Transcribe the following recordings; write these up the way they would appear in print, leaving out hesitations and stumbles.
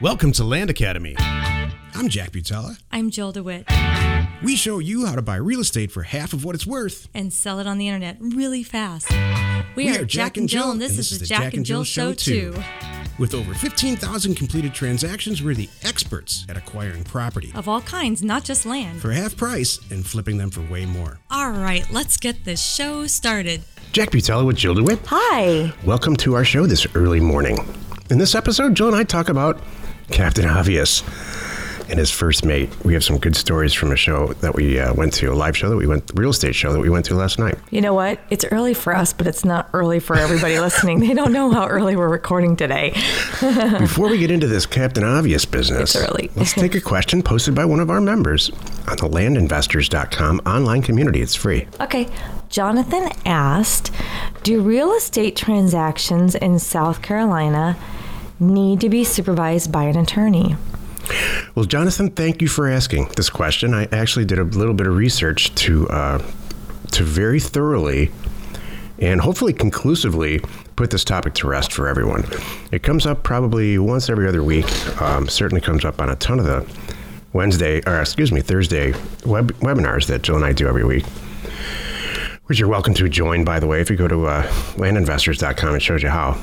Welcome to Land Academy. I'm Jack Butala. I'm Jill DeWitt. We show you how to buy real estate for half of what it's worth. And sell it on the internet really fast. We are Jack and Jill, and this is the Jack and Jill Show 2. With over 15,000 completed transactions, we're the experts at acquiring property. Of all kinds, not just land. For half price and flipping them for way more. All right, let's get this show started. Jack Butala with Jill DeWitt. Hi. Welcome to our show this early morning. In this episode, Jill and I talk about Captain Obvious and his first mate. We have some good stories from a show that we went to, a live show that we went, real estate show that we went to last night. You know what? It's early for us, but it's not early for everybody listening. They don't know how early we're recording today. Before we get into this Captain Obvious business, it's early. Let's take a question posted by one of our members on the landinvestors.com online community. It's free. Okay. Jonathan asked, do real estate transactions in South Carolina need to be supervised by an attorney? Well, Jonathan, thank you for asking this question. I actually did a little bit of research to very thoroughly and hopefully conclusively put this topic to rest for everyone. It comes up probably once every other week. Certainly comes up on a ton of the Thursday webinars that Jill and I do every week, which you're welcome to join, by the way. If you go to landinvestors.com, it shows you how.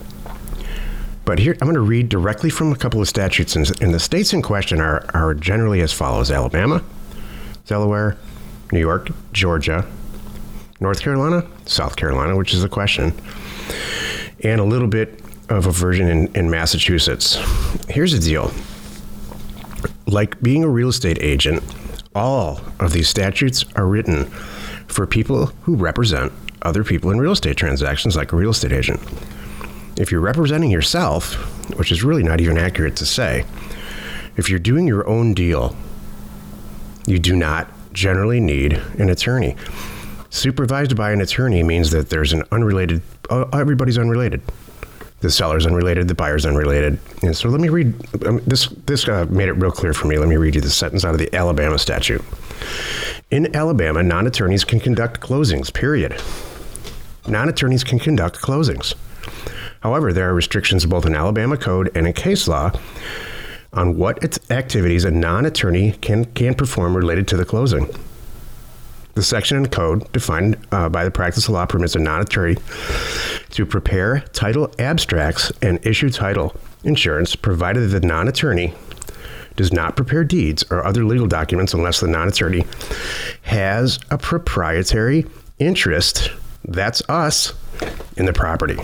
But here, I'm going to read directly from a couple of statutes, and the states in question are generally as follows: Alabama, Delaware, New York, Georgia, North Carolina, South Carolina, which is a question, and a little bit of a version in Massachusetts. Here's the deal. Like being a real estate agent, all of these statutes are written for people who represent other people in real estate transactions, like a real estate agent. If you're representing yourself, which is really not even accurate to say, if you're doing your own deal, you do not generally need an attorney. Supervised by an attorney means that there's an unrelated, everybody's unrelated. The seller's unrelated, the buyer's unrelated. And so let me read, this made it real clear for me. Let me read you the sentence out of the Alabama statute. In Alabama, non-attorneys can conduct closings, period. Non-attorneys can conduct closings. However, there are restrictions both in Alabama code and in case law on what activities a non-attorney can perform related to the closing. The section in code defined by the practice of law permits a non-attorney to prepare title abstracts and issue title insurance, provided that the non-attorney does not prepare deeds or other legal documents unless the non-attorney has a proprietary interest, that's us, in the property.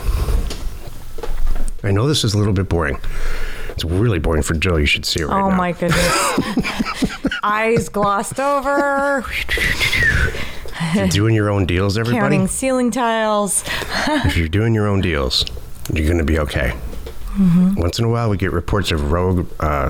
I know this is a little bit boring. It's really boring for Jill. You should see it right now. Oh, my goodness. Eyes glossed over. You're doing your own deals, everybody? Counting ceiling tiles. If you're doing your own deals, you're going to be okay. Mm-hmm. Once in a while, we get reports of rogue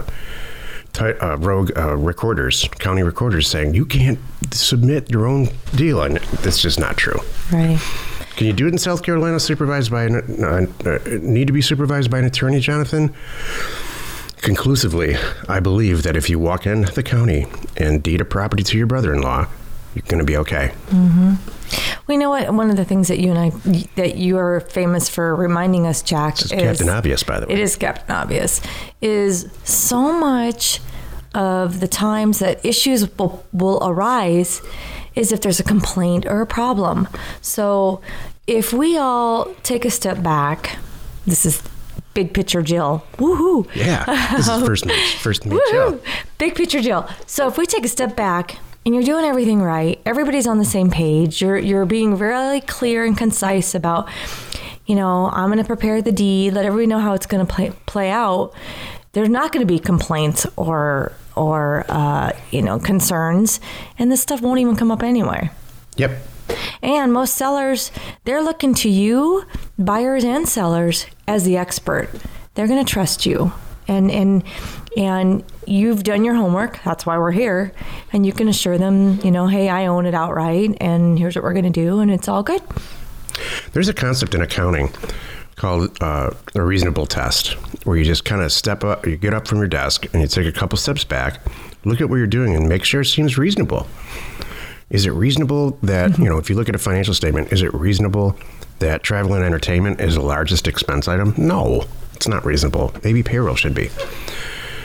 recorders, county recorders, saying you can't submit your own deal, and that's just not true. Right. Can you do it in South Carolina supervised by need to be supervised by an attorney, Jonathan? Conclusively, I believe that if you walk in the county and deed a property to your brother-in-law, you're going to be okay. Mm-hmm. Well, you know what? One of the things that you are famous for reminding us, Jack, is Captain Obvious, by the way. It is Captain Obvious. Is so much of the times that issues will arise is if there's a complaint or a problem. So if we all take a step back, this is big picture Jill. Woohoo! Yeah, this is first meet Jill. Big picture Jill. So if we take a step back and you're doing everything right, everybody's on the same page, you're being really clear and concise about, I'm going to prepare the deed, let everybody know how it's going to play out. There's not going to be complaints or concerns, and this stuff won't even come up anyway. Yep. And most sellers, they're looking to you, buyers and sellers, as the expert. They're going to trust you, and you've done your homework. That's why we're here, and you can assure them, hey, I own it outright, and here's what we're going to do, and it's all good. There's a concept in accounting called a reasonable test, where you just kind of step up, you get up from your desk and you take a couple steps back, look at what you're doing and make sure it seems reasonable. Is it reasonable that, if you look at a financial statement, is it reasonable that travel and entertainment is the largest expense item? No, it's not reasonable. Maybe payroll should be.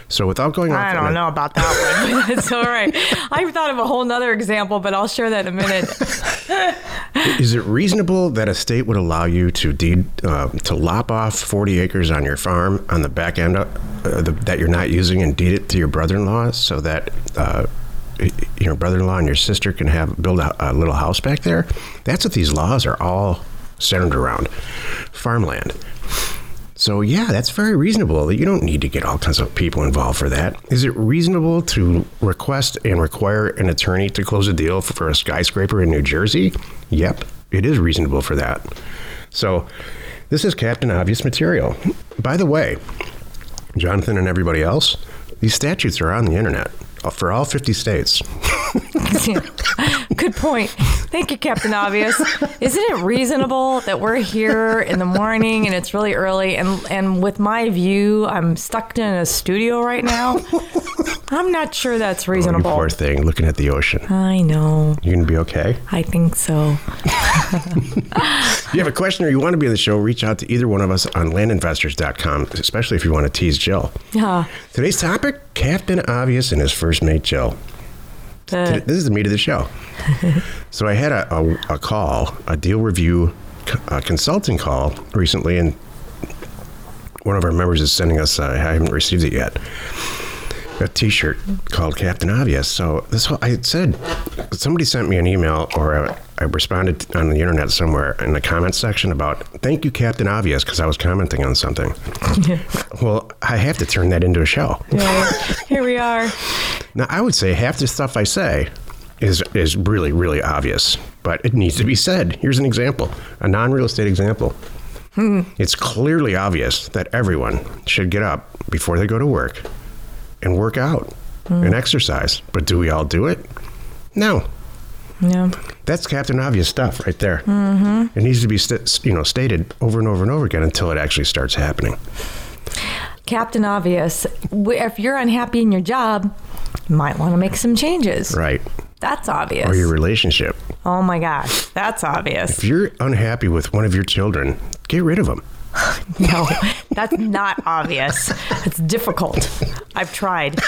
So without going off... I don't know about that one. It's all right. I've thought of a whole nother example, but I'll share that in a minute. Is it reasonable that a state would allow you to to lop off 40 acres on your farm on the back end that you're not using and deed it to your brother-in-law so that your brother-in-law and your sister can build a little house back there? That's what these laws are all centered around. Farmland. So yeah, that's very reasonable. You don't need to get all kinds of people involved for that. Is it reasonable to request and require an attorney to close a deal for a skyscraper in New Jersey? Yep, it is reasonable for that. So this is Captain Obvious material. By the way, Jonathan and everybody else, these statutes are on the internet for all 50 states. Good point. Thank you, Captain Obvious. Isn't it reasonable that we're here in the morning and it's really early and with my view, I'm stuck in a studio right now? I'm not sure that's reasonable. Oh, you poor thing, looking at the ocean. I know. You gonna be okay? I think so. If you have a question or you want to be on the show, reach out to either one of us on landinvestors.com, especially if you want to tease Jill. Yeah. Today's topic, Captain Obvious and his first mate, Jill. This is the meat of the show. So I had a call, a deal review consulting call recently, and one of our members is sending us, I haven't received it yet, a t-shirt called Captain Obvious. So I said, somebody sent me an email, or I responded on the internet somewhere in the comments section about, thank you, Captain Obvious, because I was commenting on something. Well, I have to turn that into a show. Yeah, here we are. Now, I would say half the stuff I say is really, really obvious, but it needs to be said. Here's an example, a non-real estate example. It's clearly obvious that everyone should get up before they go to work and work out and exercise. But do we all do it? No. No. That's Captain Obvious stuff right there. Mm-hmm. It needs to be stated over and over and over again until it actually starts happening. Captain Obvious, if you're unhappy in your job, you might want to make some changes. Right. That's obvious. Or your relationship. Oh my gosh, that's obvious. If you're unhappy with one of your children, get rid of them. No, that's not obvious. It's difficult. I've tried.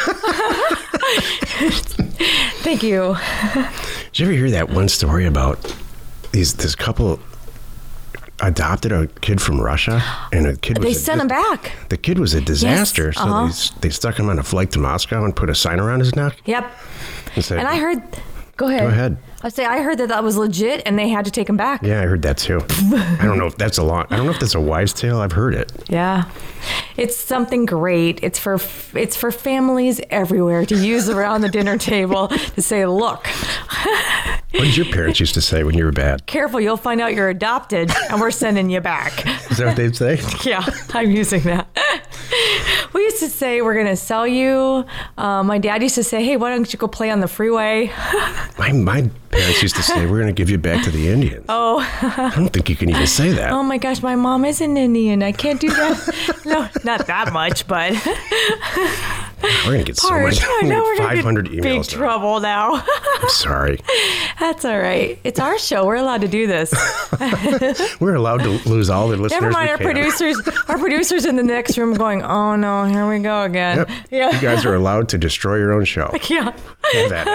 Thank you. Did you ever hear that one story about this couple adopted a kid from Russia, and they sent him back. The kid was a disaster, yes, uh-huh. So they stuck him on a flight to Moscow and put a sign around his neck. Yep. And I heard. Go ahead. I heard that was legit, and they had to take him back. Yeah, I heard that too. I don't know if that's a wives' tale. I've heard it. Yeah, it's something great. It's for families everywhere to use around the dinner table to say, look. What did your parents used to say when you were bad? Careful, you'll find out you're adopted, and we're sending you back. Is that what they'd say? Yeah, I'm using that. We used to say, we're going to sell you. My dad used to say, hey, why don't you go play on the freeway? My parents used to say, we're going to give you back to the Indians. Oh. I don't think you can even say that. Oh, my gosh, my mom is an Indian. I can't do that. No, not that much, but... We're going to get so much. 500 emails. Big trouble now. I'm sorry. That's all right. It's our show. We're allowed to do this. We're allowed to lose all the listeners. Never mind, our producers in the next room going, oh no, here we go again. Yep. Yeah. You guys are allowed to destroy your own show. Yeah. Have at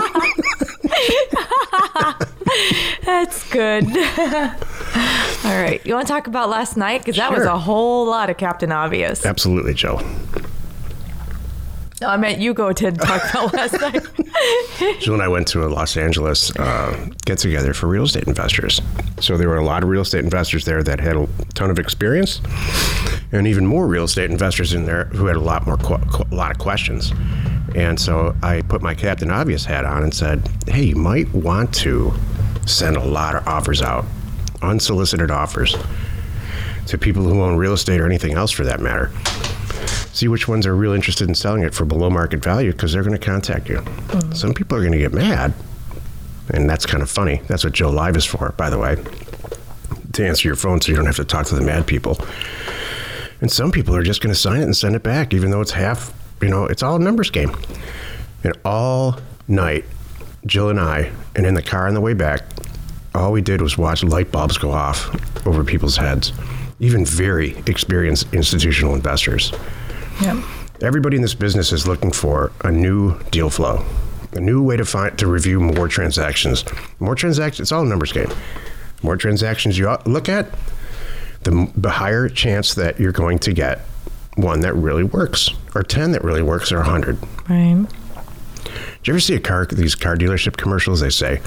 it. That's good. All right. You want to talk about last night? Because that was a whole lot of Captain Obvious. Absolutely, Joe. No, I meant you go to talk about last night. Jill and I went to a Los Angeles get-together for real estate investors. So there were a lot of real estate investors there that had a ton of experience, and even more real estate investors in there who had a lot of questions. And so I put my Captain Obvious hat on and said, hey, you might want to send a lot of offers out, unsolicited offers, to people who own real estate or anything else for that matter. See which ones are real interested in selling it for below market value, because they're going to contact you. Mm-hmm. Some people are going to get mad, and that's kind of funny. That's what Joe Live is for, by the way, to answer your phone so you don't have to talk to the mad people. And some people are just going to sign it and send it back, even though it's it's all a numbers game. And all night, Jill and I, and in the car on the way back, all we did was watch light bulbs go off over people's heads, even very experienced institutional investors. Yep. Everybody in this business is looking for a new deal flow, a new way to review more transactions. More transactions, it's all a numbers game. More transactions you look at, the higher chance that you're going to get one that really works, or 10 that really works, or 100. Right. Do you ever see these car dealership commercials? They say,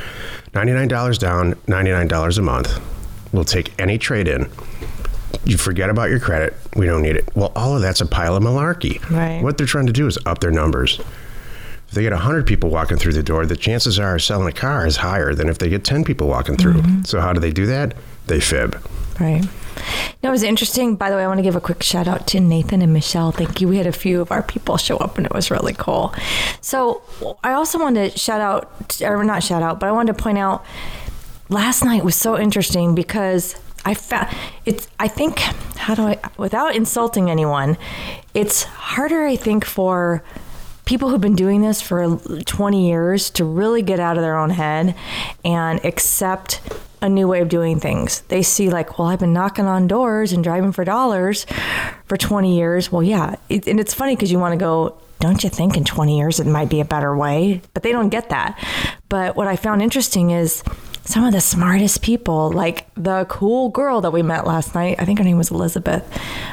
$99 down, $99 a month. We'll take any trade-in. You forget about your credit. We don't need it. Well, all of that's a pile of malarkey. Right. What they're trying to do is up their numbers. If they get 100 people walking through the door, the chances are selling a car is higher than if they get 10 people walking through. Mm-hmm. So how do they do that? They fib. Right. No, it was interesting. By the way, I want to give a quick shout out to Nathan and Michelle. Thank you. We had a few of our people show up and it was really cool. So I also wanted to shout out, or not shout out, but I wanted to point out last night was so interesting because I think, without insulting anyone, it's harder, I think, for people who've been doing this for 20 years to really get out of their own head and accept a new way of doing things. They see like, well, I've been knocking on doors and driving for dollars for 20 years. Well, yeah. And it's funny because you want to go, don't you think in 20 years it might be a better way? But they don't get that. But what I found interesting is some of the smartest people, like the cool girl that we met last night, I think her name was Elizabeth,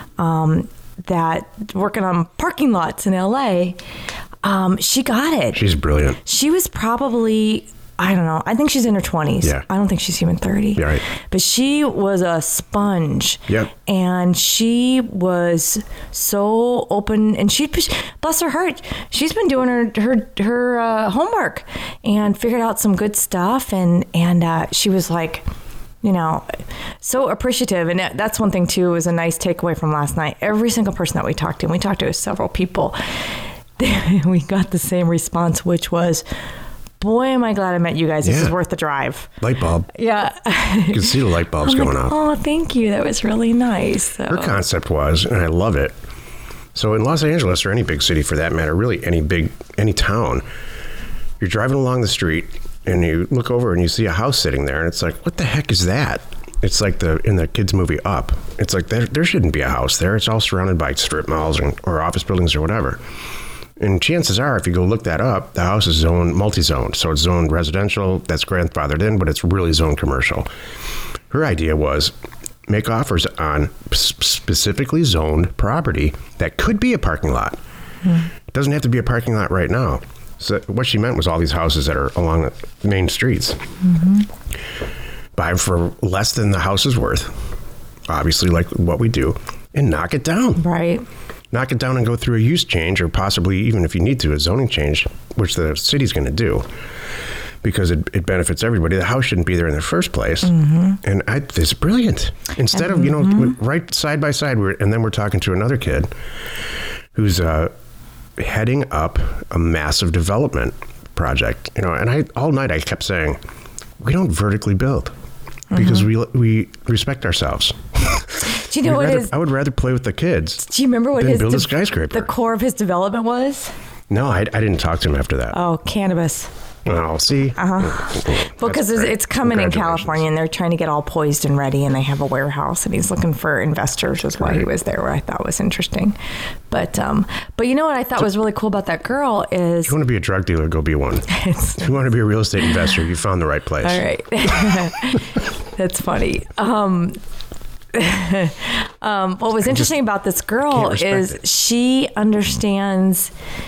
that working on parking lots in LA, she got it. She's brilliant. She was probably, I don't know, I think she's in her 20s. Yeah. I don't think she's even 30. Yeah, right. But she was a sponge. Yep. And she was so open, and bless her heart, she's been doing her homework and figured out some good stuff. And she was like, you know, so appreciative. And that's one thing too, was a nice takeaway from last night. Every single person that we talked to, and we talked to several people, we got the same response, which was, boy, am I glad I met you guys. This is worth the drive. Light bulb. Yeah. You can see the light bulbs going off. Oh, thank you. That was really nice. So. Her concept was, and I love it. So in Los Angeles, or any big city for that matter, really any town, you're driving along the street and you look over and you see a house sitting there and it's like, what the heck is that? It's like in the kids' movie Up. It's like there shouldn't be a house there. It's all surrounded by strip malls or office buildings or whatever. And chances are, if you go look that up, the house is multi-zoned. So it's zoned residential, that's grandfathered in, but it's really zoned commercial. Her idea was make offers on specifically zoned property that could be a parking lot. It doesn't have to be a parking lot right now. So what she meant was all these houses that are along the main streets. Buy for less than the house is worth, obviously, like what we do, and knock it down. Right. Knock it down and go through a use change, or possibly, even if you need to, a zoning change, which the city's going to do, because it benefits everybody. The house shouldn't be there in the first place. And it's brilliant. Instead of, right side by side, and then we're talking to another kid who's heading up a massive development project. And all night I kept saying, we don't vertically build because we respect ourselves. Do you know I would rather play with the kids. Do you remember what build a skyscraper? The core of his development was? No, I didn't talk to him after that. Oh, cannabis. Oh, see? Well, because it's coming in California, and they're trying to get all poised and ready, and they have a warehouse, and he's looking for investors, is why he was there, what I thought was interesting. But you know what I thought was really cool about that girl is... If you want to be a drug dealer, go be one. If you want to be a real estate investor, you found the right place. All right. That's funny. What was interesting about this girl is she understands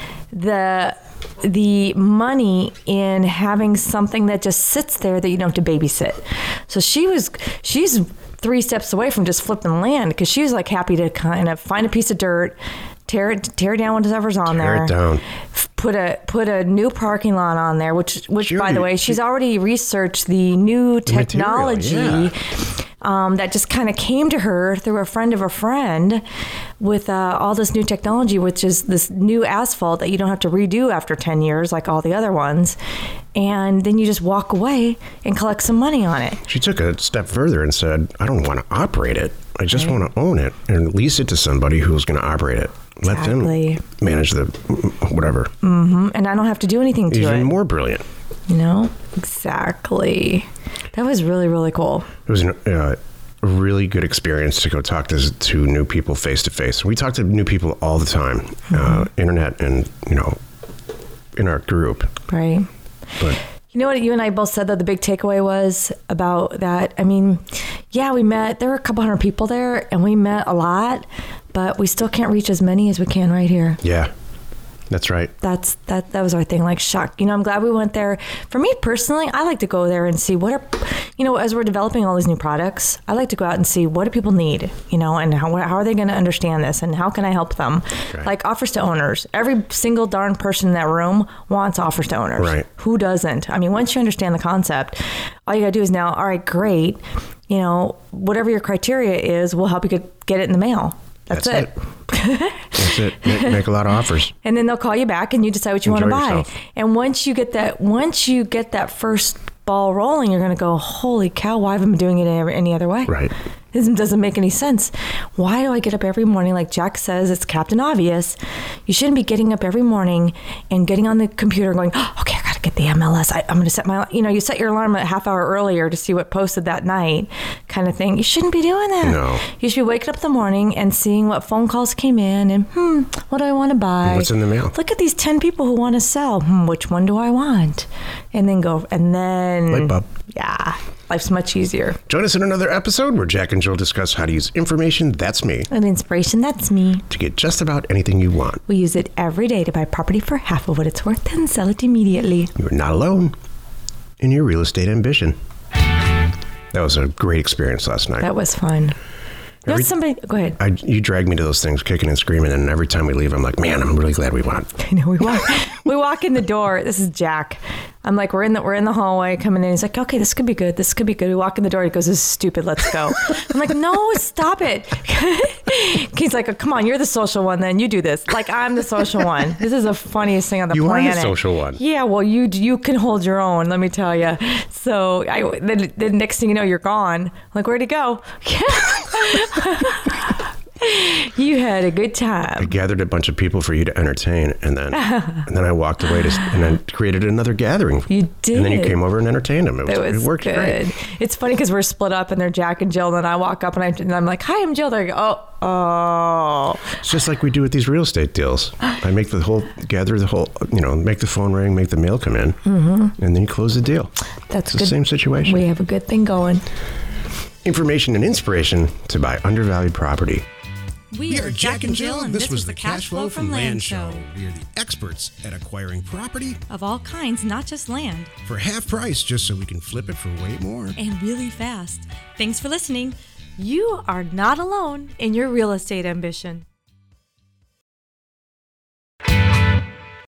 the money in having something that just sits there that you don't have to babysit. So she's 3 steps away from just flipping land, because she was like happy to kind of find a piece of dirt, tear it down whatever's on there. Tear it down. Put a new parking lot on there, which by the way, she's already researched the new technology that just kind of came to her through a friend of a friend with all this new technology, which is this new asphalt that you don't have to redo after 10 years like all the other ones. And then you just walk away and collect some money on it. She took a step further and said, I don't want to operate it. I just want to own it and lease it to somebody who's going to operate it. Let them manage the whatever. And I don't have to do anything to it. Even more brilliant. Exactly. That was really, really cool. It was a really good experience to go talk to new people face to face. We talk to new people all the time, internet and, in our group. Right. But you know what you and I both said that the big takeaway was about that? I mean, yeah, we met, there were a couple hundred people there and we met a lot, but we still can't reach as many as we can right here. Yeah. That's right. That was our thing, like shock. I'm glad we went there. For me personally, I like to go there and see what are, as we're developing all these new products, I like to go out and see what do people need, and how are they going to understand this and how can I help them? Right. Like offers to owners. Every single darn person in that room wants offers to owners. Right. Who doesn't? I mean, once you understand the concept, all you got to do is now, all right, great. Whatever your criteria is, we'll help you get it in the mail. That's it. That's it. Make a lot of offers. And then they'll call you back and you decide what you want to buy. Yourself. And once you get that first ball rolling, you're going to go, holy cow, why haven't I been doing it any other way? Right. This doesn't make any sense. Why do I get up every morning? Like Jack says, it's Captain Obvious. You shouldn't be getting up every morning and getting on the computer and going, oh, okay, I got to get the MLS. I'm going to set you set your alarm a half hour earlier to see what posted that night kind of thing. You shouldn't be doing that. No. You should be waking up in the morning and seeing what phone calls came in and, what do I want to buy? What's in the mail? Look at these 10 people who want to sell. Which one do I want? And then Light bulb. Yeah, life's much easier. Join us in another episode where Jack and Jill discuss how to use information, that's me, And inspiration, that's me. to get just about anything you want. We use it every day to buy property for half of what it's worth and sell it immediately. You are not alone in your real estate ambition. That was a great experience last night. That was fun. Go ahead. You dragged me to those things kicking and screaming, and every time we leave, I'm like, man, I'm really glad we went. I know we walk in the door. This is Jack. I'm like, we're in the hallway coming in. He's like, okay, this could be good. This could be good. We walk in the door. He goes, this is stupid. Let's go. I'm like, no, stop it. He's like, oh, come on, you're the social one. Then you do this. Like I'm the social one. This is the funniest thing on the planet. You are the social one. Yeah, well, you can hold your own. Let me tell you. So the next thing you know, you're gone. I'm like, where'd he go? You had a good time. I gathered a bunch of people for you to entertain, and then I walked away and then created another gathering. You did. And then you came over and entertained them. It worked good. Great. It's funny because we're split up and they're Jack and Jill, and then I walk up and I'm like, hi, I'm Jill. They go, oh. It's just like we do with these real estate deals. I make make the phone ring, make the mail come in, and then you close the deal. That's it's the same situation. We have a good thing going. Information and inspiration to buy undervalued property. We are Jack and Jill, and this was the Cash Flow from Land Show. We are the experts at acquiring property Of all kinds, not just land. for half price, just so we can flip it for way more. And really fast. Thanks for listening. You are not alone in your real estate ambition.